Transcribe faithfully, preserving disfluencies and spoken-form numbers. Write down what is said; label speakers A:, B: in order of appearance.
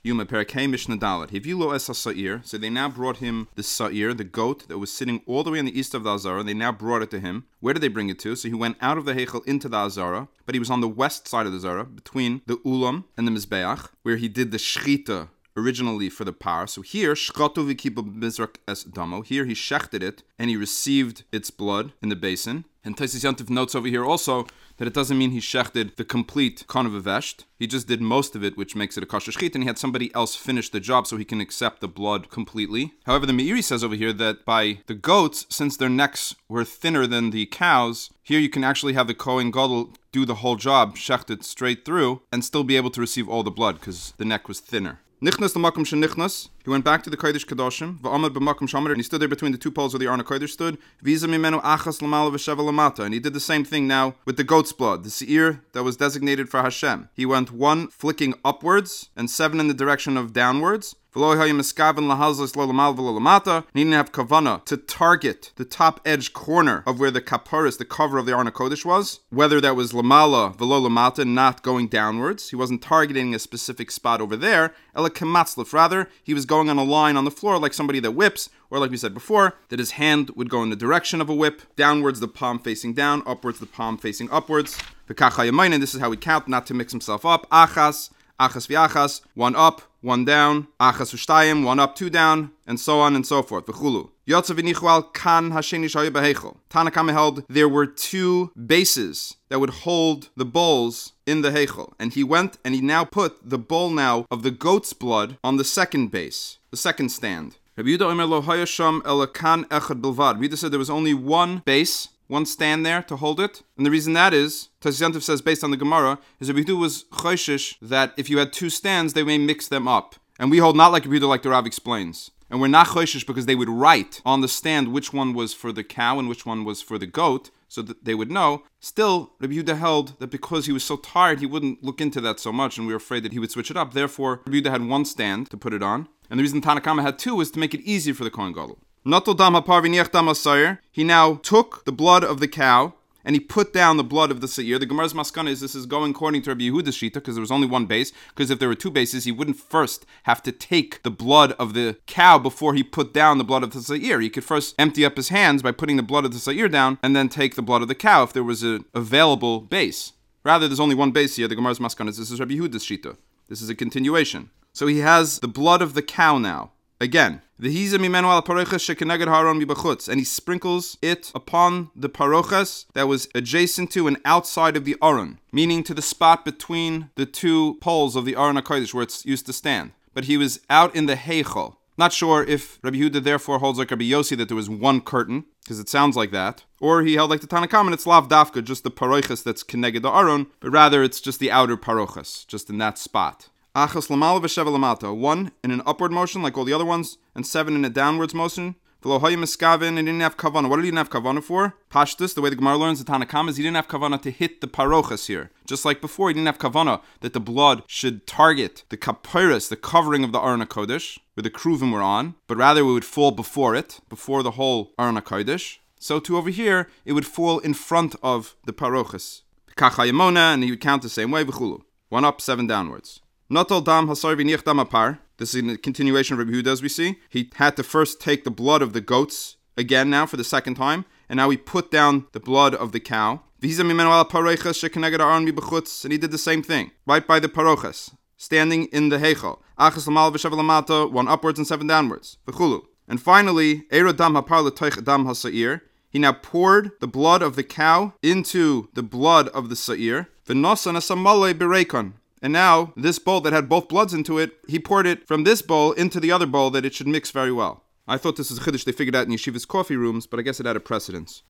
A: Yuma Perakei Mishnah Dalet. Hivilo es Sa'ir. So they now brought him the Sa'ir, the goat that was sitting all the way on the east of the Azara. They now brought it to him. Where did they bring it to? So he went out of the Heichel into the Azara, but he was on the west side of the Azara, between the Ulam and the Mizbeach, where he did the Shchita originally for the par. So here, Shchatu v'kipa b'mizrak es damo. Here he shechted it, and he received its blood in the basin. And Taisis Yantiv notes over here also that it doesn't mean he shechted the complete kon of a vesht. He just did most of it, which makes it a kosher shchit, and he had somebody else finish the job so he can accept the blood completely. However, the Meiri says over here that by the goats, since their necks were thinner than the cows, here you can actually have the Kohen Gadol do the whole job, shecht it straight through, and still be able to receive all the blood because the neck was thinner. Nichnas l'makom shenichnas. He went back to the Kodesh Kedoshim. V'amad b'makom shomer, and he stood there between the two poles where the Arna Kodesh stood. V'yiza mimenu achas l'mala v'sheva l'mata, and he did the same thing now with the goat's blood, the seir that was designated for Hashem. He went one flicking upwards and seven in the direction of downwards. He didn't have kavana to target the top edge corner of where the kaparis, the cover of the Arna Kodesh was, whether that was lamala v'lo lamata, not going downwards. He wasn't targeting a specific spot over there. Ela kematzlif, rather, he was going on a line on the floor like somebody that whips, or like we said before, that his hand would go in the direction of a whip, downwards the palm facing down, upwards the palm facing upwards. And this is how we count, not to mix himself up. Achas, achas v'achas, one up, one down, achas v'shtayim, one up, two down, and so on and so forth. V'chulu. Yotzav v'nichwal kan hasheni shayu behechel. Tanna Kama held there were two bases that would hold the bowls in the heichel, and he went and he now put the bowl now of the goat's blood on the second base, the second stand. Rabbi Yehuda Omer lo hayasham ela kan echad bilvad. Rabbi Yehuda said there was only one base, one stand there to hold it. And the reason that is, Taisis Yantiv says based on the Gemara, is Rabbi Yehuda was choishish that if you had two stands, they may mix them up. And we hold not like Rabbi Yehuda, like the Rav explains. And we're not choishish because they would write on the stand which one was for the cow and which one was for the goat, so that they would know. Still, Rabbi Yehuda held that because he was so tired, he wouldn't look into that so much, and we were afraid that he would switch it up. Therefore, Rabbi Yehuda had one stand to put it on. And the reason Tanna Kama had two was to make it easier for the Kohen Gadol. He now took the blood of the cow and he put down the blood of the seir. The Gemara's maskana is this is going according to Rabbi Yehuda's shita because there was only one base. Because if there were two bases, he wouldn't first have to take the blood of the cow before he put down the blood of the seir. He could first empty up his hands by putting the blood of the seir down and then take the blood of the cow if there was an available base. Rather, there's only one base here. The Gemara's maskana is this is Rabbi Yehuda's shita. This is a continuation. So he has the blood of the cow now. Again, and he sprinkles it upon the parochas that was adjacent to and outside of the aron, meaning to the spot between the two poles of the Aron HaKodesh where it's used to stand. But he was out in the heichel. Not sure if Rabbi Yehuda therefore holds like Rabbi Yossi that there was one curtain, because it sounds like that, or he held like the Tanna Kama and it's lav dafka, just the parochas that's keneged the aron, but rather it's just the outer parochas, just in that spot. Achas lamala v'sheva lamata. One in an upward motion like all the other ones, and seven in a downwards motion. V'lo hayim miskaven, and he didn't have kavana. What did he didn't have kavana for? Pashtus, the way the Gemara learns the Tanna Kama is he didn't have kavana to hit the parochas here. Just like before, he didn't have kavana that the blood should target the kapiris, the covering of the Aron HaKodesh, where the kruvim were on, but rather it would fall before it, before the whole Aron HaKodesh. So too over here, it would fall in front of the parochas. Kachayimona, and he would count the same way. V'chulu. One up, seven downwards. Notal dam hasar v'niach dam apar. This is a continuation of Rabbi Yehuda as we see. He had to first take the blood of the goats again now for the second time, and now he put down the blood of the cow. And he did the same thing, right by the parochas, standing in the heichal. One upwards and seven downwards. And finally, Eiro dam hapar l'toich dam hasair. He now poured the blood of the cow into the blood of the sair. V'nosan asamale berekon. And now, this bowl that had both bloods into it, he poured it from this bowl into the other bowl that it should mix very well. I thought this was a chiddush they figured out in Yeshiva's coffee rooms, but I guess it had a precedence.